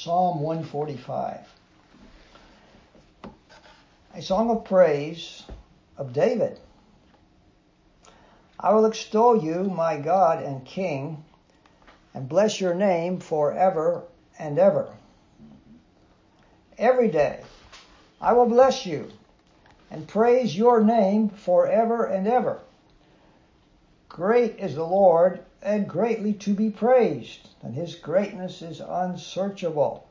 Psalm 145. A song of praise of David. I will extol you, my God and King, and bless your name forever and ever. Every day I will bless you and praise your name forever and ever. Great is the Lord, and greatly to be praised, and his greatness is unsearchable.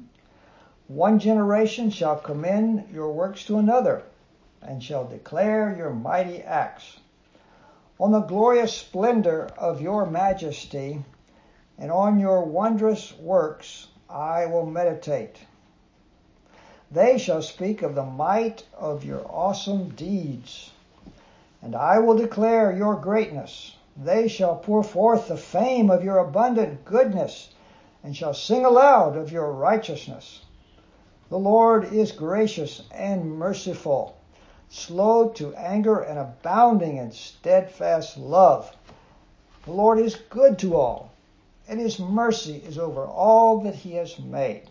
One generation shall commend your works to another, and shall declare your mighty acts. On the glorious splendor of your majesty, and on your wondrous works I will meditate. They shall speak of the might of your awesome deeds, and I will declare your greatness. They shall pour forth the fame of your abundant goodness, and shall sing aloud of your righteousness. The Lord is gracious and merciful, slow to anger and abounding in steadfast love. The Lord is good to all, and his mercy is over all that he has made.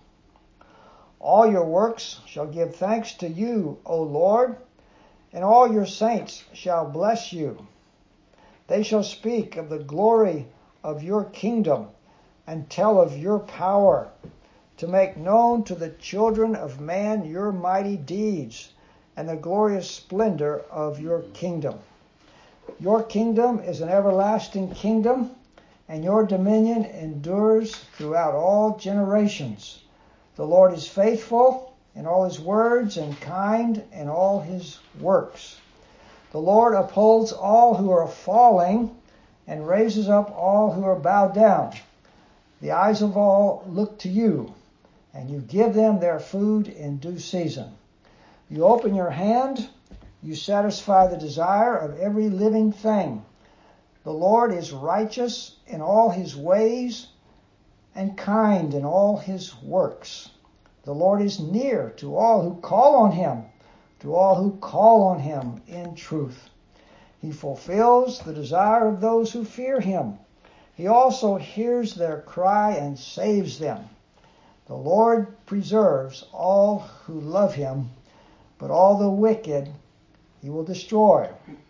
All your works shall give thanks to you, O Lord, and all your saints shall bless you. They shall speak of the glory of your kingdom and tell of your power, to make known to the children of man your mighty deeds and the glorious splendor of your kingdom. Your kingdom is an everlasting kingdom, and your dominion endures throughout all generations. The Lord is faithful in all his words and kind in all his works. The Lord upholds all who are falling and raises up all who are bowed down. The eyes of all look to you, and you give them their food in due season. You open your hand, you satisfy the desire of every living thing. The Lord is righteous in all his ways and kind in all his works. The Lord is near to all who call on him, to all who call on him in truth. He fulfills the desire of those who fear him. He also hears their cry and saves them. The Lord preserves all who love him, but all the wicked he will destroy.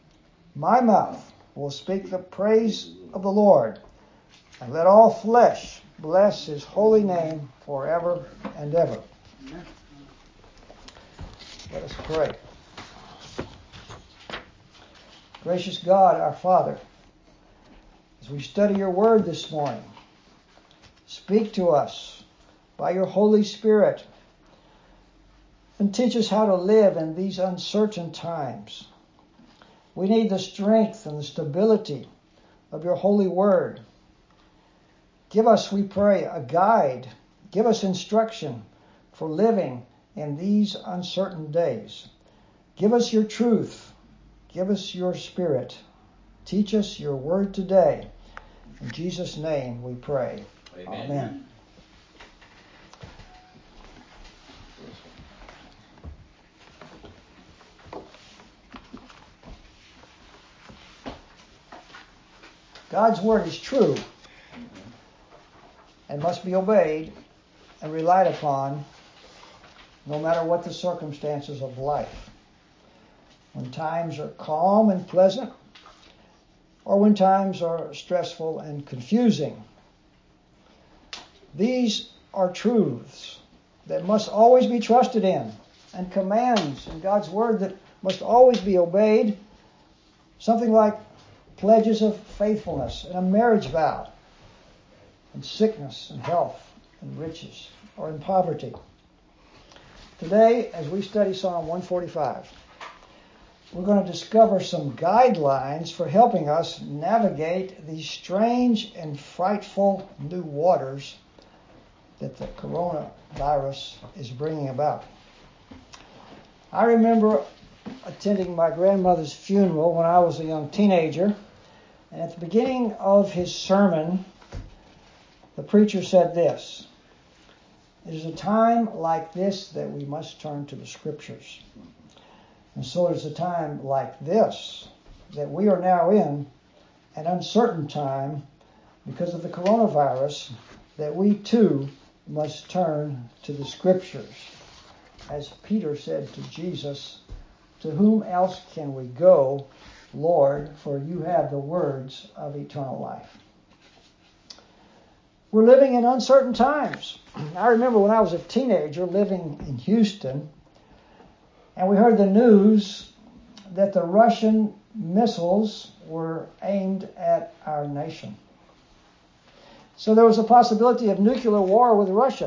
My mouth will speak the praise of the Lord, and let all flesh bless his holy name forever and ever. Let us pray. Gracious God, our Father, as we study your word this morning, speak to us by your Holy Spirit and teach us how to live in these uncertain times. We need the strength and the stability of your holy word. Give us, we pray, a guide. Give us instruction for living in these uncertain days. Give us your truth. Give us your spirit. Teach us your word today. In Jesus' name we pray. Amen. Amen. God's word is true and must be obeyed and relied upon no matter what the circumstances of life. When times are calm and pleasant, or when times are stressful and confusing. These are truths that must always be trusted in, and commands in God's word that must always be obeyed. Something like pledges of faithfulness and a marriage vow, in sickness and health and riches, or in poverty. Today, as we study Psalm 145, we're going to discover some guidelines for helping us navigate these strange and frightful new waters that the coronavirus is bringing about. I remember attending my grandmother's funeral when I was a young teenager, and at the beginning of his sermon, the preacher said this: "It is a time like this that we must turn to the Scriptures. And so it is a time like this that we are now in, an uncertain time because of the coronavirus, that we too must turn to the Scriptures. As Peter said to Jesus, "To whom else can we go, Lord, for you have the words of eternal life." We're living in uncertain times. I remember when I was a teenager living in Houston, and we heard the news that the Russian missiles were aimed at our nation. So there was a possibility of nuclear war with Russia.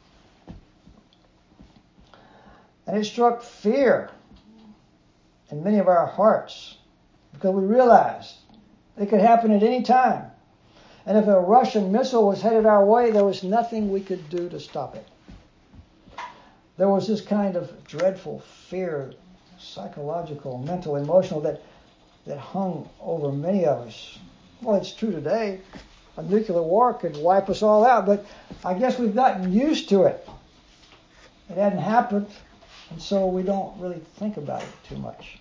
And it struck fear in many of our hearts because we realized it could happen at any time. And if a Russian missile was headed our way, there was nothing we could do to stop it. There was this kind of dreadful fear, psychological, mental, emotional, that hung over many of us. Well, it's true today. A nuclear war could wipe us all out, but I guess we've gotten used to it. It hadn't happened, and so we don't really think about it too much.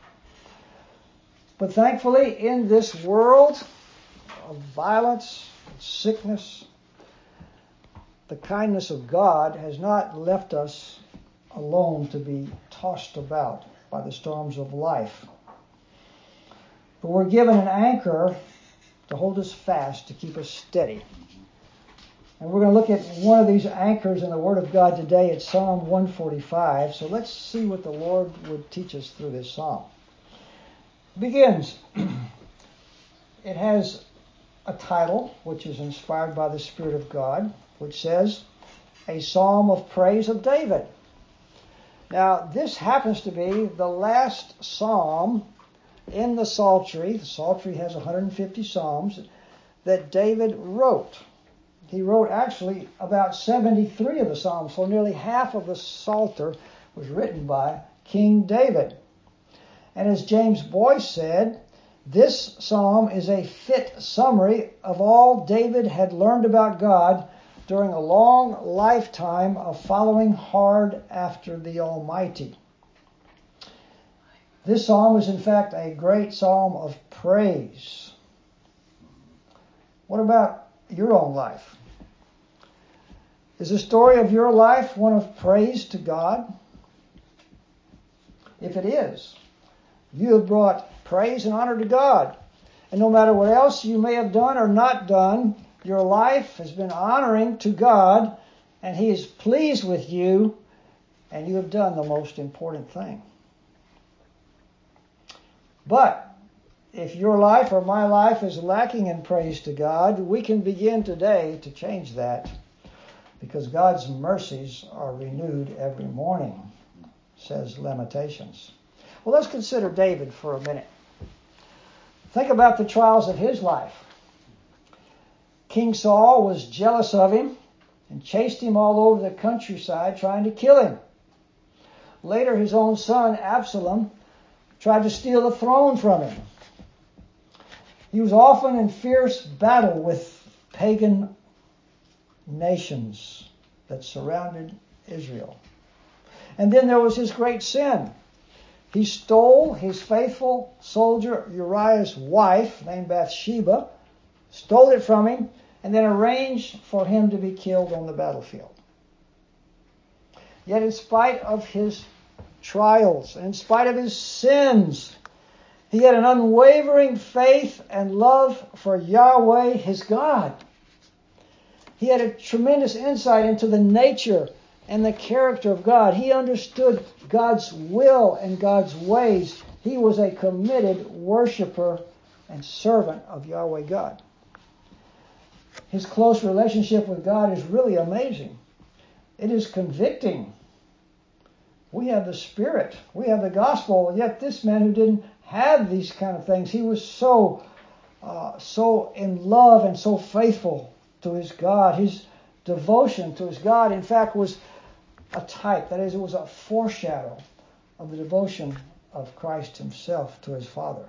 But thankfully, in this world of violence and sickness, the kindness of God has not left us alone to be tossed about by the storms of life. But we're given an anchor to hold us fast, to keep us steady. And we're going to look at one of these anchors in the Word of God today. It's Psalm 145. So let's see what the Lord would teach us through this psalm. It begins. It has a title, which is inspired by the Spirit of God, which says, "A Psalm of Praise of David." Now, this happens to be the last psalm in the Psaltery. The Psaltery has 150 psalms that David wrote. He wrote actually about 73 of the psalms, so nearly half of the Psalter was written by King David. And as James Boyce said, this psalm is a fit summary of all David had learned about God during a long lifetime of following hard after the Almighty. This psalm is in fact a great psalm of praise. What about your own life? Is the story of your life one of praise to God? If it is, you have brought praise and honor to God. And no matter what else you may have done or not done, your life has been honoring to God, and He is pleased with you, and you have done the most important thing. But if your life or my life is lacking in praise to God, we can begin today to change that, because God's mercies are renewed every morning, says Lamentations. Well, let's consider David for a minute. Think about the trials of his life. King Saul was jealous of him and chased him all over the countryside trying to kill him. Later, his own son, Absalom, tried to steal the throne from him. He was often in fierce battle with pagan nations that surrounded Israel. And then there was his great sin. He stole his faithful soldier Uriah's wife, named Bathsheba, stole it from him, and then arranged for him to be killed on the battlefield. Yet in spite of his trials, and in spite of his sins, he had an unwavering faith and love for Yahweh, his God. He had a tremendous insight into the nature and the character of God. He understood God's will and God's ways. He was a committed worshiper and servant of Yahweh God. His close relationship with God is really amazing. It is convicting. We have the Spirit. We have the gospel. Yet this man who didn't have these kind of things, he was so in love and so faithful to his God. His devotion to his God, in fact, was a type. That is, it was a foreshadow of the devotion of Christ himself to his Father.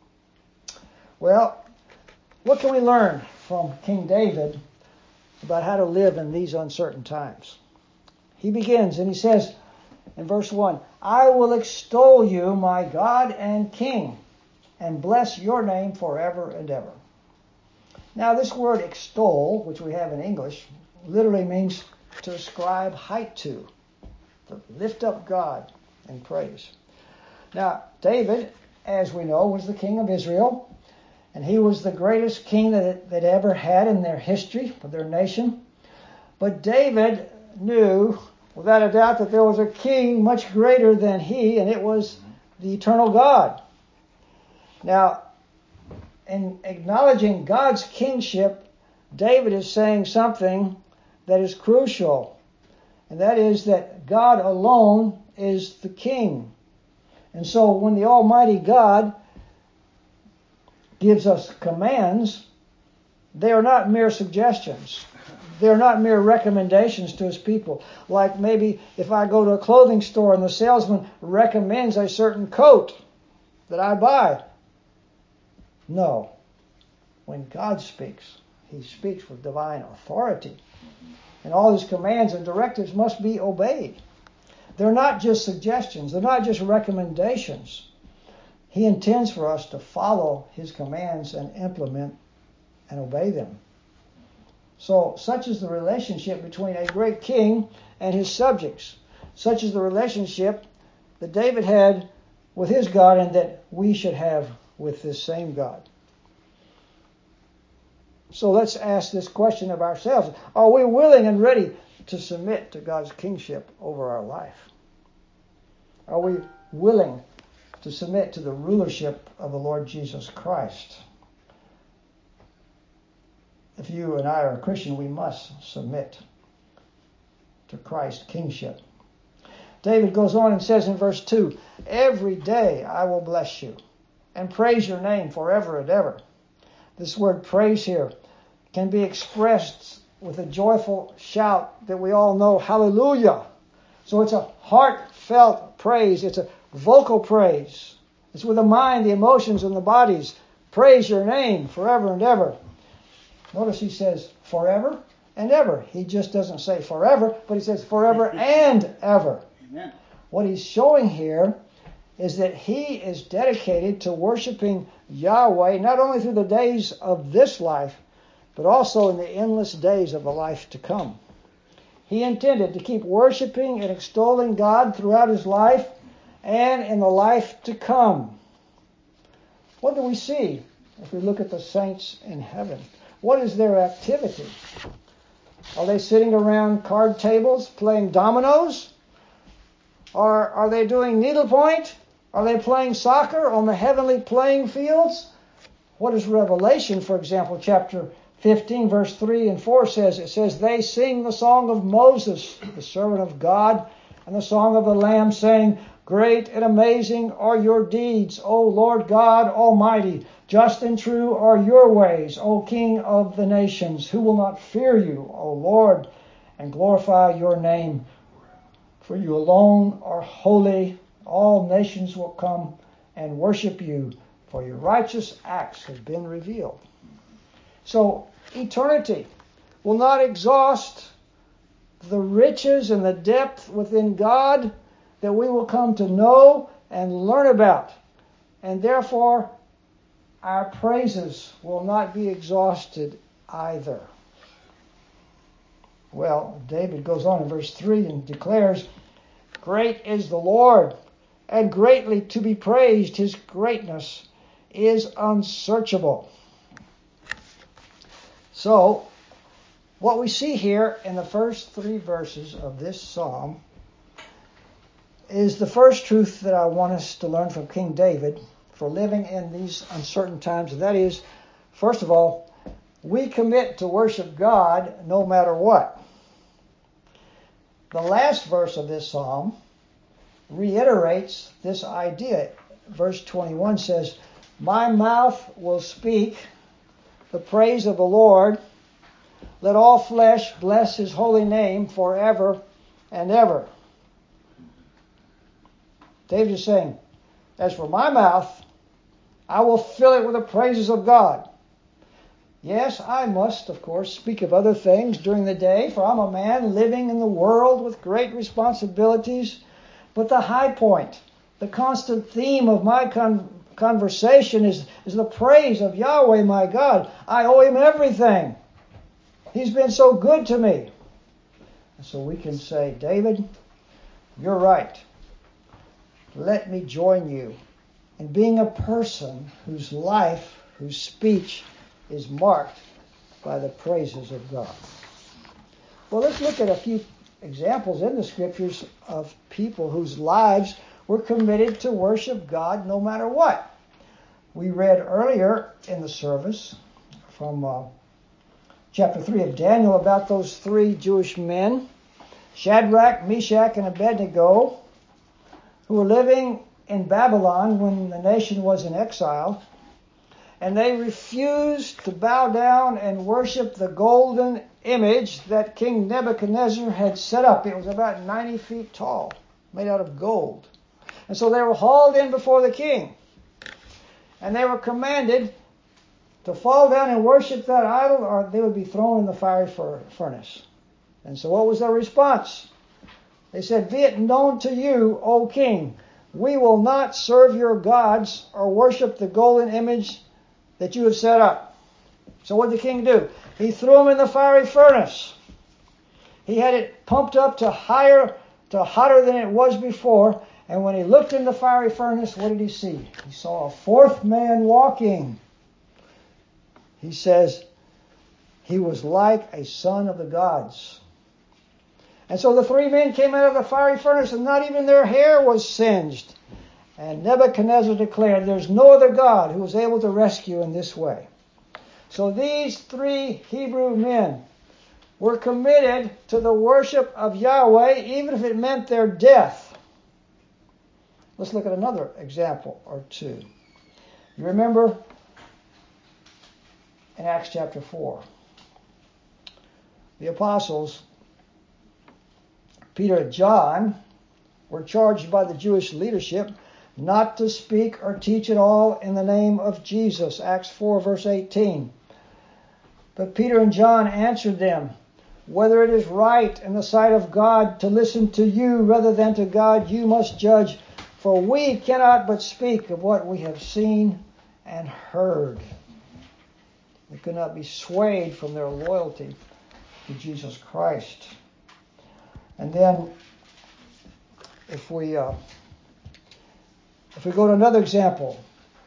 Well, what can we learn from King David about how to live in these uncertain times? He begins and he says in verse 1, "I will extol you, my God and King, and bless your name forever and ever." Now this word extol, which we have in English, literally means to ascribe height to lift up God in praise. Now, David, as we know, was the king of Israel, and he was the greatest king that ever had in their history of their nation. But David knew, without a doubt, that there was a king much greater than he, and it was the eternal God. Now, in acknowledging God's kingship, David is saying something that is crucial, and that is that God alone is the king. And so when the Almighty God gives us commands, they are not mere suggestions. They are not mere recommendations to his people. Like maybe if I go to a clothing store and the salesman recommends a certain coat that I buy. No. When God speaks, he speaks with divine authority. And all his commands and directives must be obeyed. They're not just suggestions. They're not just recommendations. He intends for us to follow his commands and implement and obey them. So, such is the relationship between a great king and his subjects. Such is the relationship that David had with his God and that we should have with this same God. So let's ask this question of ourselves. Are we willing and ready to submit to God's kingship over our life? Are we willing to submit to the rulership of the Lord Jesus Christ? If you and I are a Christian, we must submit to Christ's kingship. David goes on and says in verse 2, "Every day I will bless you and praise your name forever and ever." This word praise here can be expressed with a joyful shout that we all know, hallelujah. So it's a heartfelt praise. It's a vocal praise. It's with the mind, the emotions, and the bodies. Praise your name forever and ever. Notice he says forever and ever. He just doesn't say forever, but he says forever and ever. Amen. What he's showing here is that he is dedicated to worshiping Yahweh not only through the days of this life, but also in the endless days of the life to come. He intended to keep worshiping and extolling God throughout his life and in the life to come. What do we see if we look at the saints in heaven? What is their activity? Are they sitting around card tables playing dominoes? Or are they doing needlepoint? Are they playing soccer on the heavenly playing fields? What does Revelation, for example, chapter 15, verse 3 and 4 says? It says, "They sing the song of Moses, the servant of God, and the song of the Lamb, saying, Great and amazing are your deeds, O Lord God Almighty. Just and true are your ways, O King of the nations. Who will not fear you, O Lord, and glorify your name? For you alone are holy. All nations will come and worship you, for your righteous acts have been revealed." So eternity will not exhaust the riches and the depth within God that we will come to know and learn about. And therefore, our praises will not be exhausted either. Well, David goes on in verse 3 and declares, "Great is the Lord, and greatly to be praised. His greatness is unsearchable." So, what we see here in the first 3 verses of this psalm is the first truth that I want us to learn from King David for living in these uncertain times. And that is, first of all, we commit to worship God no matter what. The last verse of this psalm reiterates this idea. Verse 21 says, "My mouth will speak the praise of the Lord. Let all flesh bless his holy name forever and ever." David is saying, as for my mouth, I will fill it with the praises of God. Yes, I must, of course, speak of other things during the day, for I'm a man living in the world with great responsibilities. But the high point, the constant theme of my conversation is the praise of Yahweh, my God. I owe him everything. He's been so good to me. And so we can say, David, you're right. Let me join you in being a person whose life, whose speech is marked by the praises of God. Well, let's look at a few examples in the Scriptures of people whose lives were committed to worship God no matter what. We read earlier in the service from chapter 3 of Daniel about those three Jewish men, Shadrach, Meshach, and Abednego, who were living in Babylon when the nation was in exile, and they refused to bow down and worship the golden image that King Nebuchadnezzar had set up. It was about 90 feet tall, made out of gold. And so they were hauled in before the king, and they were commanded to fall down and worship that idol, or they would be thrown in the fiery furnace. And so what was their response? They said, "Be it known to you, O king, we will not serve your gods or worship the golden image that you have set up." So what did the king do? He threw him in the fiery furnace. He had it pumped up to hotter than it was before. And when he looked in the fiery furnace, what did he see? He saw a fourth man walking. He says, he was like a son of the gods. And so the three men came out of the fiery furnace, and not even their hair was singed. And Nebuchadnezzar declared, there's no other God who was able to rescue in this way. So these three Hebrew men were committed to the worship of Yahweh, even if it meant their death. Let's look at another example or two. You remember in Acts chapter 4, the apostles, Peter and John, were charged by the Jewish leadership not to speak or teach at all in the name of Jesus. Acts 4 verse 18. But Peter and John answered them, whether it is right in the sight of God to listen to you rather than to God, you must judge. For we cannot but speak of what we have seen and heard. They could not be swayed from their loyalty to Jesus Christ. And then, if we go to another example,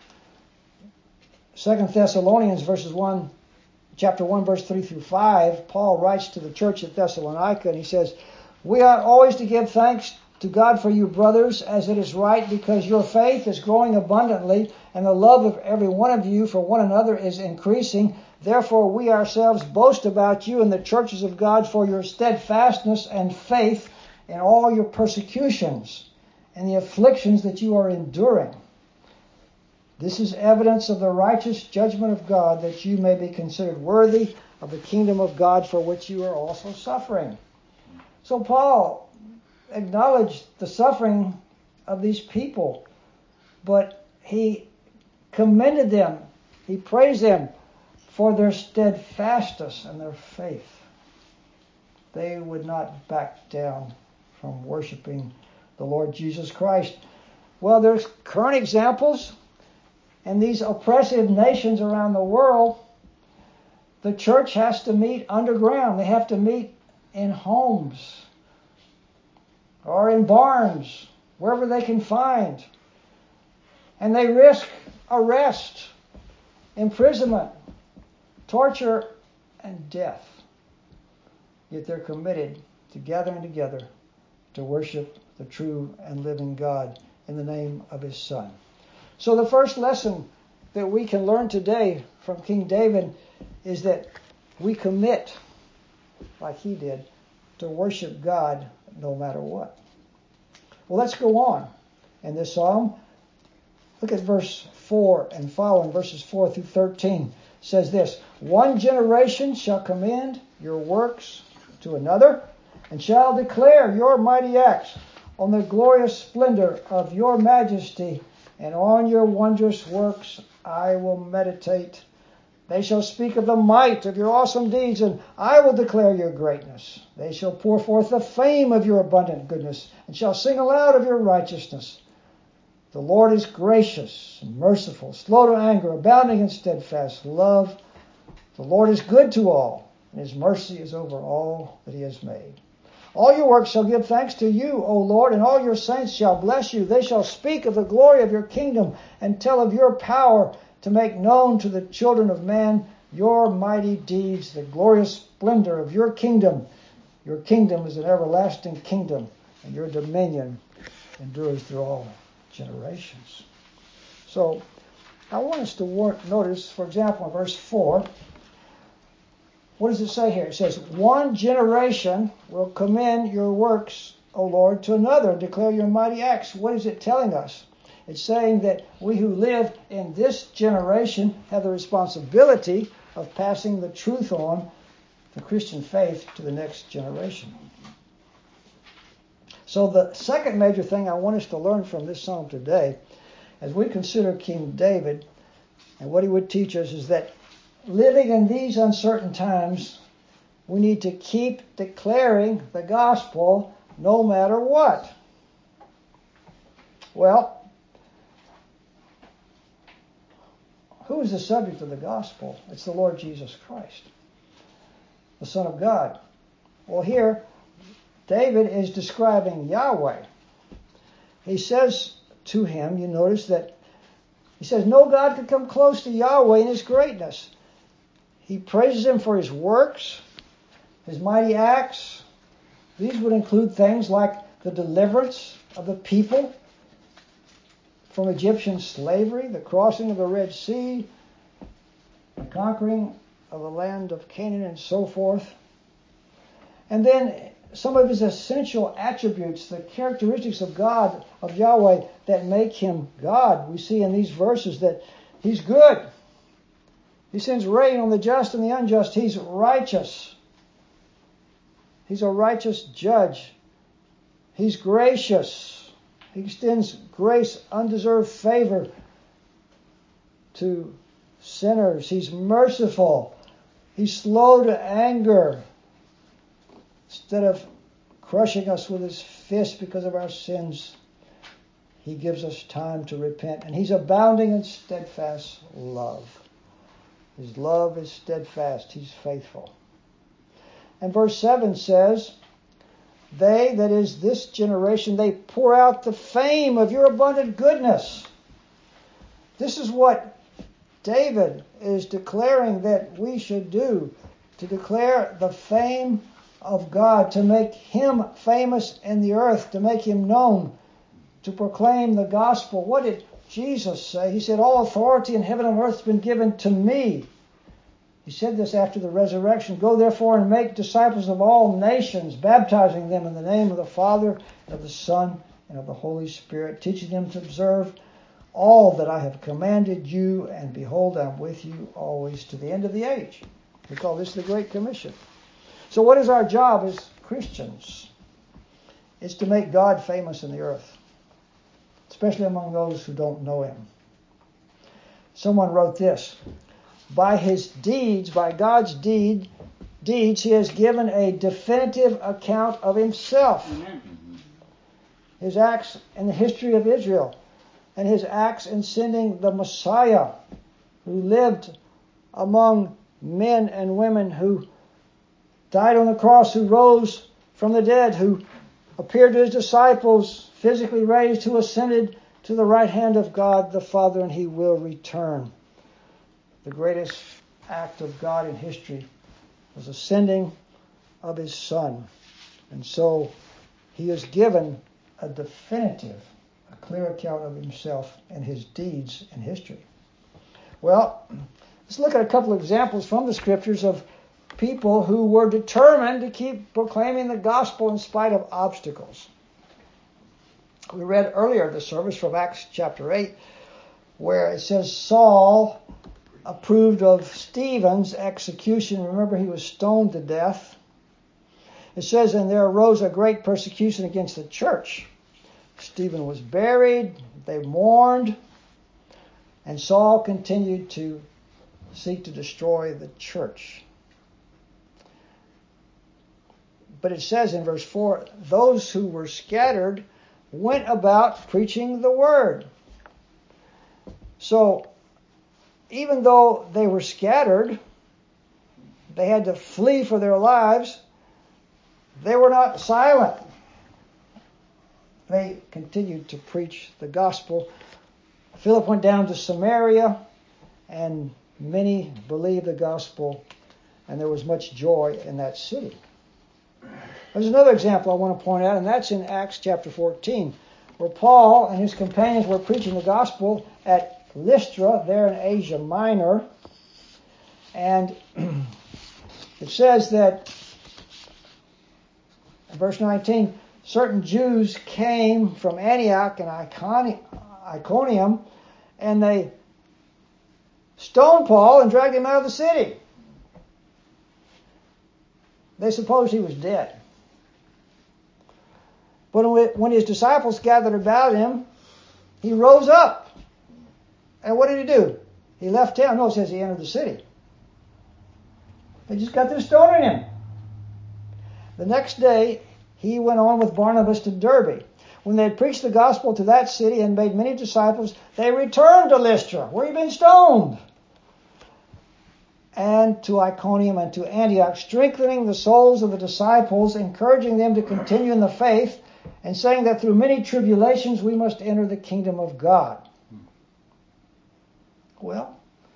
2 Thessalonians chapter 1, verse 3 through 5, Paul writes to the church at Thessalonica, and he says, we ought always to give thanks to God for you, brothers, as it is right, because your faith is growing abundantly, and the love of every one of you for one another is increasing. Therefore, we ourselves boast about you in the churches of God for your steadfastness and faith in all your persecutions and the afflictions that you are enduring. This is evidence of the righteous judgment of God, that you may be considered worthy of the kingdom of God for which you are also suffering. So Paul acknowledged the suffering of these people, but he commended them, he praised them for their steadfastness and their faith. They would not back down from worshiping the Lord Jesus Christ. Well, there's current examples. In these oppressive nations around the world, the church has to meet underground. They have to meet in homes or in barns, wherever they can find. And they risk arrest, imprisonment, torture, and death. Yet they're committed to gathering together to worship the true and living God in the name of His Son. So the first lesson that we can learn today from King David is that we commit, like he did, to worship God no matter what. Well, let's go on in this psalm. Look at verse 4 and following, verses 4 through 13. It says this, one generation shall commend your works to another, and shall declare your mighty acts on the glorious splendor of your majesty, and on your wondrous works I will meditate. They shall speak of the might of your awesome deeds, and I will declare your greatness. They shall pour forth the fame of your abundant goodness, and shall sing aloud of your righteousness. The Lord is gracious and merciful, slow to anger, abounding in steadfast love. The Lord is good to all, and His mercy is over all that He has made. All your works shall give thanks to you, O Lord, and all your saints shall bless you. They shall speak of the glory of your kingdom and tell of your power to make known to the children of man your mighty deeds, the glorious splendor of your kingdom. Your kingdom is an everlasting kingdom, and your dominion endures through all generations. So, I want us to notice, for example, in verse 4, what does it say here? It says, one generation will commend your works, O Lord, to another, and declare your mighty acts. What is it telling us? It's saying that we who live in this generation have the responsibility of passing the truth on, the Christian faith, to the next generation. So the second major thing I want us to learn from this psalm today, as we consider King David and what he would teach us, is that living in these uncertain times, we need to keep declaring the gospel no matter what. Well, who is the subject of the gospel? It's the Lord Jesus Christ, the Son of God. Well, here, David is describing Yahweh. He says to him, you notice that he says, no God could come close to Yahweh in his greatness. He praises him for his works, his mighty acts. These would include things like the deliverance of the people from Egyptian slavery, the crossing of the Red Sea, the conquering of the land of Canaan, and so forth. And then some of his essential attributes, the characteristics of God, of Yahweh, that make him God. We see in these verses that he's good. He sends rain on the just and the unjust. He's righteous. He's a righteous judge. He's gracious. He extends grace, undeserved favor to sinners. He's merciful. He's slow to anger. Instead of crushing us with his fist because of our sins, he gives us time to repent. And he's abounding in steadfast love. His love is steadfast. He's faithful. And verse 7 says, they, that is this generation, they pour out the fame of your abundant goodness. This is what David is declaring that we should do, to declare the fame of God, to make him famous in the earth, to make him known, to proclaim the gospel. What did Jesus say? He said, all authority in heaven and earth has been given to me. He said this after the resurrection. Go therefore and make disciples of all nations, baptizing them in the name of the Father, and of the Son, and of the Holy Spirit, teaching them to observe all that I have commanded you, and behold, I'm with you always to the end of the age. We call this the Great Commission. So what is our job as Christians? It's to make God famous in the earth, especially among those who don't know him. Someone wrote this, by his deeds, by God's deeds, he has given a definitive account of himself. Amen. His acts in the history of Israel, and his acts in sending the Messiah, who lived among men and women, who died on the cross, who rose from the dead, who appeared to his disciples, physically raised, who ascended to the right hand of God the Father, and he will return. The greatest act of God in history was the sending of his Son. And so he has given a definitive, a clear account of himself and his deeds in history. Well, let's look at a couple of examples from the Scriptures of people who were determined to keep proclaiming the gospel in spite of obstacles. We read earlier the service from Acts chapter 8, where it says Saul approved of Stephen's execution. Remember, he was stoned to death. It says, and there arose a great persecution against the church. Stephen was buried, they mourned, and Saul continued to seek to destroy the church. But it says in verse 4, those who were scattered went about preaching the word. So, even though they were scattered, they had to flee for their lives, they were not silent. They continued to preach the gospel. Philip went down to Samaria, and many believed the gospel, and there was much joy in that city. There's another example I want to point out, and that's in Acts chapter 14, where Paul and his companions were preaching the gospel at Lystra, there in Asia Minor. And it says that, in verse 19, certain Jews came from Antioch and Iconium, and they stoned Paul and dragged him out of the city. They supposed he was dead. But when his disciples gathered about him, he rose up. And what did he do? He left town. No, it says he entered the city. They just got through stoning him. The next day, he went on with Barnabas to Derbe. When they had preached the gospel to that city and made many disciples, they returned to Lystra, where he'd been stoned, and to Iconium and to Antioch, strengthening the souls of the disciples, encouraging them to continue in the faith, and saying that through many tribulations we must enter the kingdom of God. Well,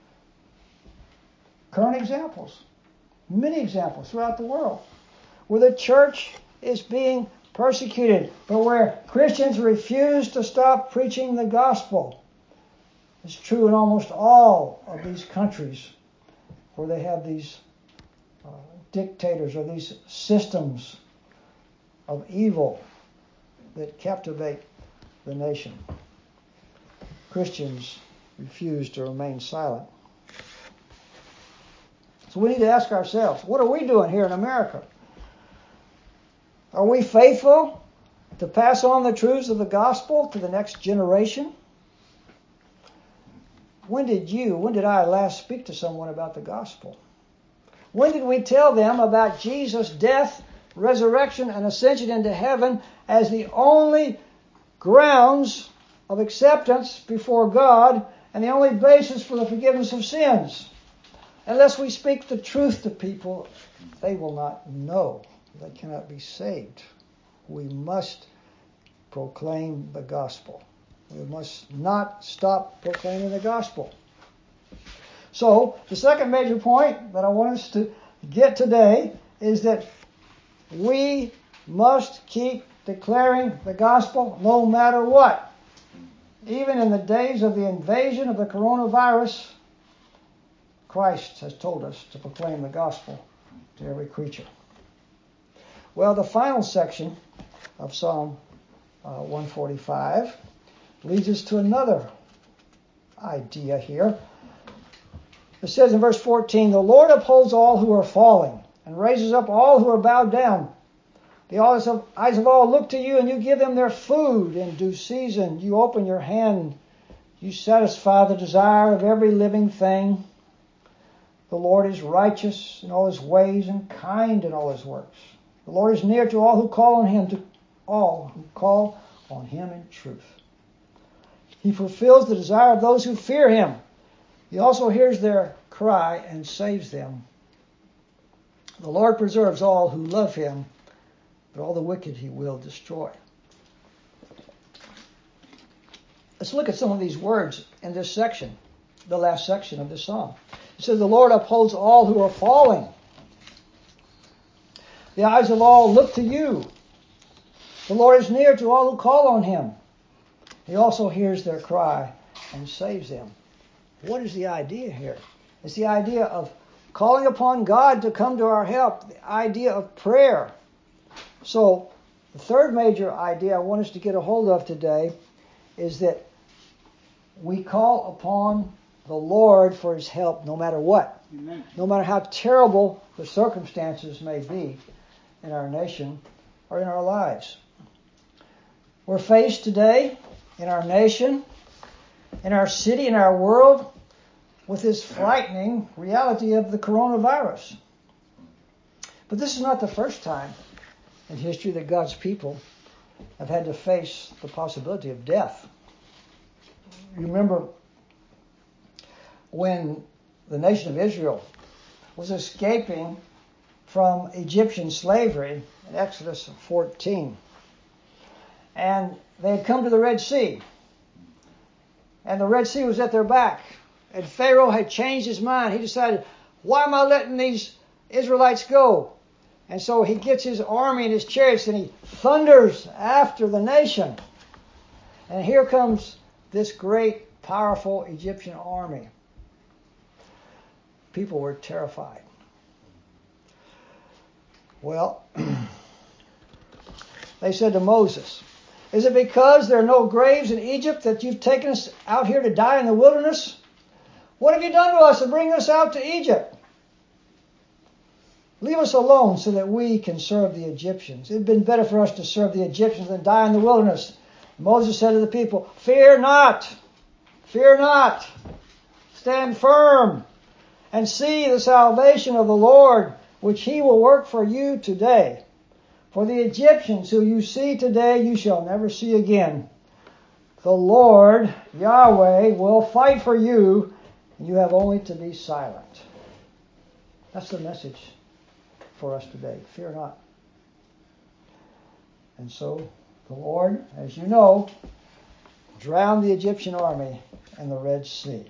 current examples, many examples throughout the world, where the church is being persecuted, but where Christians refuse to stop preaching the gospel. It's true in almost all of these countries where they have these dictators or these systems of evil that captivate the nation. Christians refuse to remain silent. So we need to ask ourselves, what are we doing here in America? Are we faithful to pass on the truths of the gospel to the next generation? When did I last speak to someone about the gospel? When did we tell them about Jesus' death, resurrection, and ascension into heaven as the only grounds of acceptance before God and the only basis for the forgiveness of sins? Unless we speak the truth to people, they will not know. They cannot be saved. We must proclaim the gospel. We must not stop proclaiming the gospel. So, the second major point that I want us to get today is that we must keep declaring the gospel no matter what. Even in the days of the invasion of the coronavirus, Christ has told us to proclaim the gospel to every creature. Well, the final section of Psalm 145 leads us to another idea here. It says in verse 14, "The Lord upholds all who are falling and raises up all who are bowed down. The eyes of all look to you, and you give them their food in due season. You open your hand. You satisfy the desire of every living thing. The Lord is righteous in all his ways and kind in all his works. The Lord is near to all who call on him, to all who call on him in truth. He fulfills the desire of those who fear him. He also hears their cry and saves them. The Lord preserves all who love him, but all the wicked he will destroy." Let's look at some of these words in this section, the last section of this psalm. It says, "The Lord upholds all who are falling. The eyes of all look to you. The Lord is near to all who call on him. He also hears their cry and saves them." What is the idea here? It's the idea of calling upon God to come to our help, the idea of prayer. So, the third major idea I want us to get a hold of today is that we call upon the Lord for his help no matter what. Amen. No matter how terrible the circumstances may be in our nation or in our lives. We're faced today in our nation, in our city, in our world, with this frightening reality of the coronavirus. But this is not the first time in history that God's people have had to face the possibility of death. You remember when the nation of Israel was escaping from Egyptian slavery in Exodus 14. And they had come to the Red Sea. And the Red Sea was at their back. And Pharaoh had changed his mind. He decided, why am I letting these Israelites go? And so he gets his army and his chariots and he thunders after the nation. And here comes this great, powerful Egyptian army. People were terrified. Well, they said to Moses, is it because there are no graves in Egypt that you've taken us out here to die in the wilderness? What have you done to us to bring us out to Egypt? Leave us alone so that we can serve the Egyptians. It had been better for us to serve the Egyptians than die in the wilderness. Moses said to the people, fear not, stand firm and see the salvation of the Lord, which he will work for you today. For the Egyptians who you see today, you shall never see again. The Lord, Yahweh, will fight for you, and you have only to be silent. That's the message for us today. Fear not. And so the Lord, as you know, drowned the Egyptian army in the Red Sea.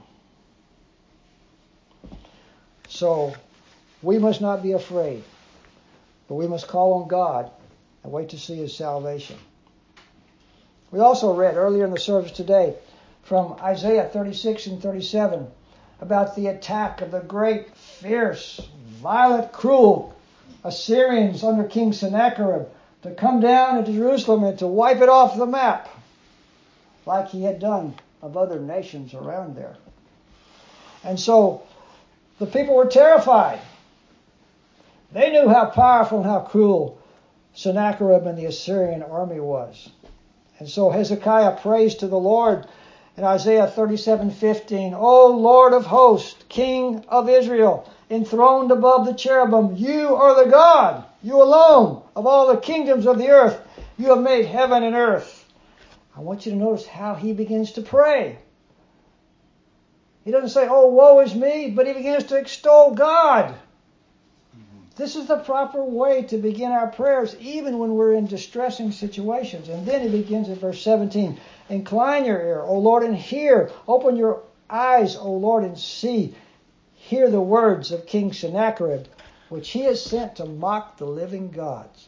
So we must not be afraid, but we must call on God and wait to see his salvation. We also read earlier in the service today from Isaiah 36 and 37 about the attack of the great, fierce, violent, cruel Assyrians under King Sennacherib to come down into Jerusalem and to wipe it off the map like he had done of other nations around there. And so the people were terrified. They knew how powerful and how cruel Sennacherib and the Assyrian army was. And so Hezekiah prays to the Lord in Isaiah 37:15, O Lord of hosts, King of Israel, enthroned above the cherubim, you are the God, you alone, of all the kingdoms of the earth. You have made heaven and earth. I want you to notice how he begins to pray. He doesn't say, oh, woe is me, but he begins to extol God. This is the proper way to begin our prayers, even when we're in distressing situations. And then he begins at verse 17. Incline your ear, O Lord, and hear. Open your eyes, O Lord, and see. Hear the words of King Sennacherib, which he has sent to mock the living gods.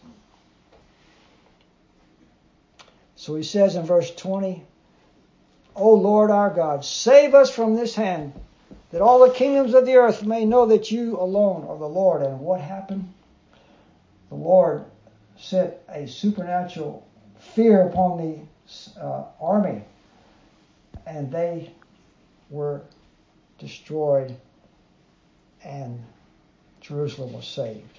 So he says in verse 20, O Lord our God, save us from this hand, that all the kingdoms of the earth may know that you alone are the Lord. And what happened? The Lord sent a supernatural fear upon the army, and they were destroyed, and Jerusalem was saved.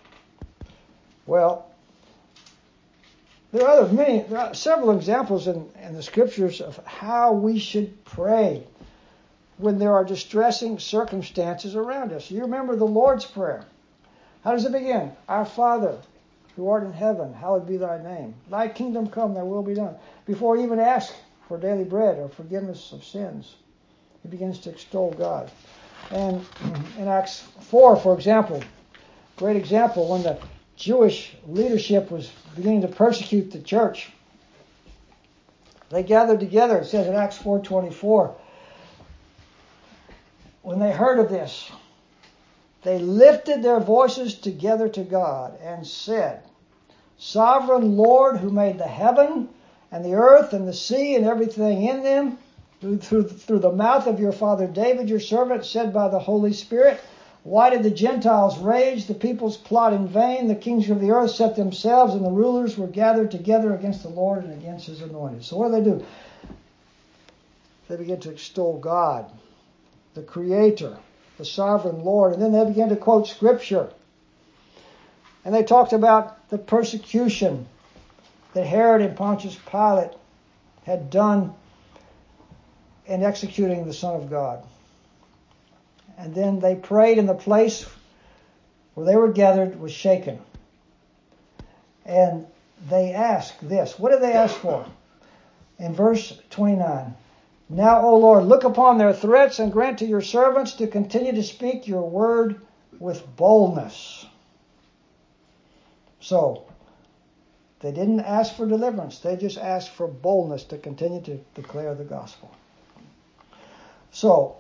Well, there are several examples in the scriptures of how we should pray when there are distressing circumstances around us. You remember the Lord's Prayer. How does it begin? Our Father, who art in heaven, hallowed be thy name. Thy kingdom come, thy will be done. Before he even asks for daily bread or forgiveness of sins, he begins to extol God. And in Acts 4, for example, great example, when the Jewish leadership was beginning to persecute the church, they gathered together. It says in Acts 4:24, when they heard of this, they lifted their voices together to God and said, Sovereign Lord, who made the heaven and the earth and the sea and everything in them, through the mouth of your father David, your servant, said by the Holy Spirit, why did the Gentiles rage, the peoples plot in vain, the kings of the earth set themselves, and the rulers were gathered together against the Lord and against his anointed? So what do? They begin to extol God, the Creator, the Sovereign Lord, and then they began to quote Scripture. And they talked about the persecution that Herod and Pontius Pilate had done in executing the Son of God. And then they prayed, and the place where they were gathered was shaken. And they asked this. What did they ask for? In verse 29, Now, O Lord, look upon their threats and grant to your servants to continue to speak your word with boldness. So, they didn't ask for deliverance. They just asked for boldness to continue to declare the gospel. So,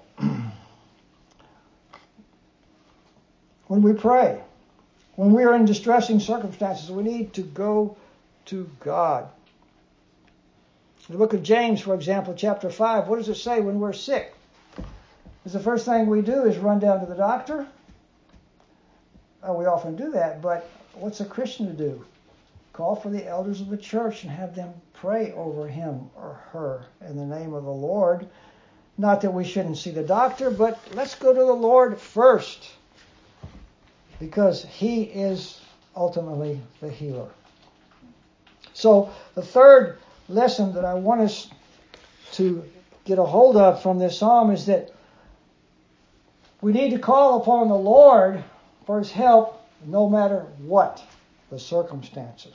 when we pray, when we are in distressing circumstances, we need to go to God. In the book of James, for example, chapter 5, what does it say when we're sick? Is the first thing we do is run down to the doctor? Well, we often do that, but what's a Christian to do? Call for the elders of the church and have them pray over him or her in the name of the Lord. Not that we shouldn't see the doctor, but let's go to the Lord first, because he is ultimately the healer. So the third lesson that I want us to get a hold of from this psalm is that we need to call upon the Lord for his help no matter what the circumstances.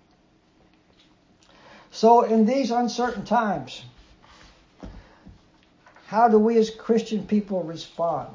So in these uncertain times, how do we as Christian people respond?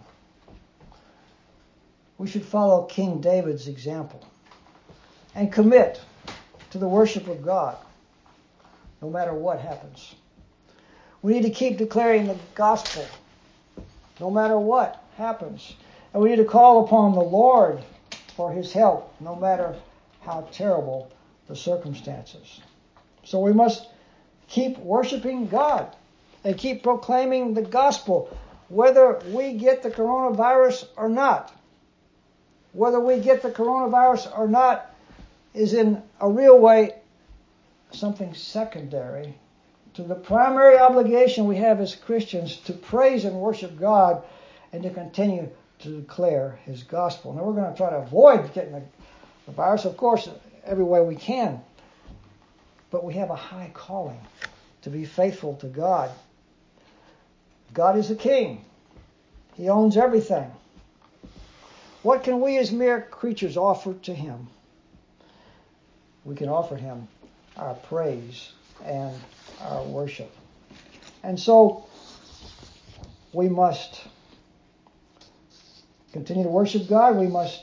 We should follow King David's example and commit to the worship of God no matter what happens. We need to keep declaring the gospel no matter what happens. And we need to call upon the Lord for his help no matter how terrible the circumstances. So we must keep worshiping God and keep proclaiming the gospel whether we get the coronavirus or not. Whether we get the coronavirus or not is in a real way something secondary to the primary obligation we have as Christians to praise and worship God and to continue to declare his gospel. Now we're going to try to avoid getting the virus, of course, every way we can. But we have a high calling to be faithful to God. God is the king. He owns everything. What can we as mere creatures offer to him? We can offer him our praise and our worship. And so we must continue to worship God. We must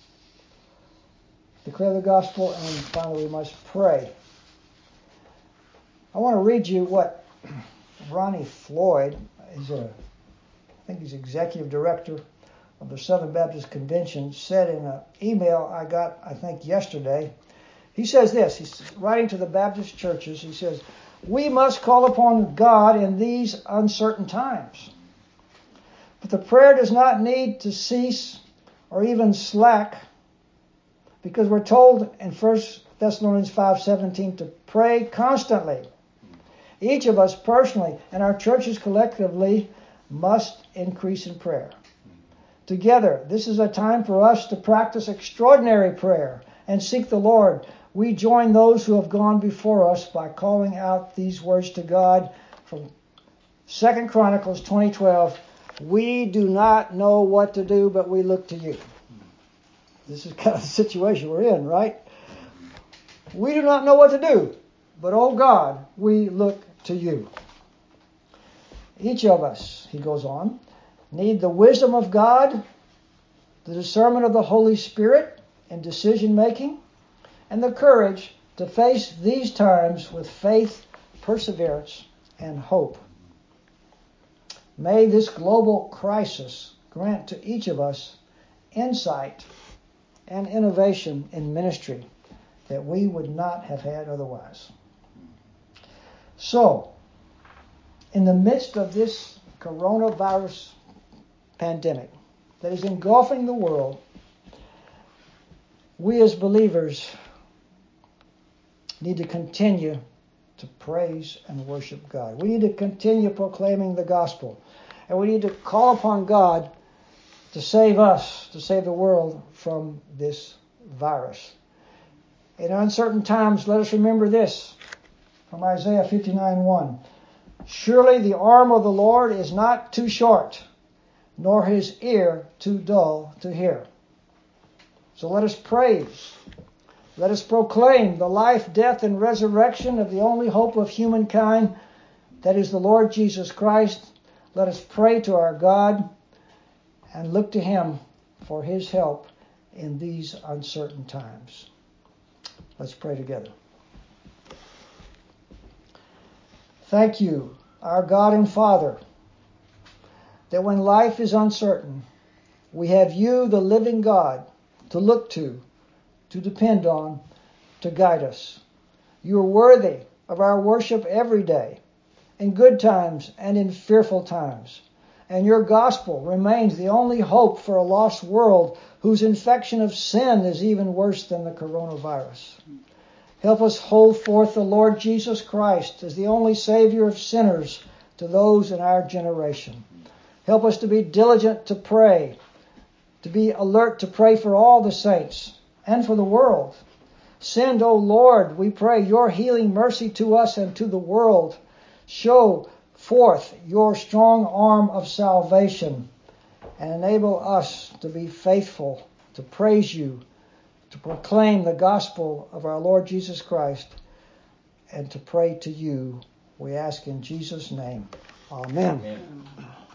declare the gospel, and finally we must pray. I want to read you what Ronnie Floyd, I think he's executive director of the Southern Baptist Convention, said in an email I got, I think, yesterday. He says this, he's writing to the Baptist churches, he says, "We must call upon God in these uncertain times. But the prayer does not need to cease or even slack, because we're told in 1 Thessalonians 5:17 to pray constantly. Each of us personally and our churches collectively must increase in prayer. Together, this is a time for us to practice extraordinary prayer and seek the Lord. We join those who have gone before us by calling out these words to God from 2 Chronicles 20:12. We do not know what to do, but we look to you." This is kind of the situation we're in, right? We do not know what to do, but oh God, we look to you. Each of us, he goes on, need the wisdom of God, the discernment of the Holy Spirit in decision making, and the courage to face these times with faith, perseverance, and hope. May this global crisis grant to each of us insight and innovation in ministry that we would not have had otherwise. So, in the midst of this coronavirus pandemic that is engulfing the world, we as believers need to continue to praise and worship God. We need to continue proclaiming the gospel. And we need to call upon God to save us, to save the world from this virus. In uncertain times, let us remember this from Isaiah 59:1. Surely the arm of the Lord is not too short, nor his ear too dull to hear. So let us praise. Let us proclaim the life, death, and resurrection of the only hope of humankind, that is the Lord Jesus Christ. Let us pray to our God and look to him for his help in these uncertain times. Let's pray together. Thank you, our God and Father, that when life is uncertain, we have you, the living God, to look to depend on, to guide us. You are worthy of our worship every day, in good times and in fearful times. And your gospel remains the only hope for a lost world whose infection of sin is even worse than the coronavirus. Help us hold forth the Lord Jesus Christ as the only Savior of sinners to those in our generation. Help us to be diligent to pray, to be alert to pray for all the saints and for the world. Send, O Lord, we pray, your healing mercy to us and to the world. Show forth your strong arm of salvation and enable us to be faithful, to praise you, to proclaim the gospel of our Lord Jesus Christ, and to pray to you. We ask in Jesus' name. Amen. Amen.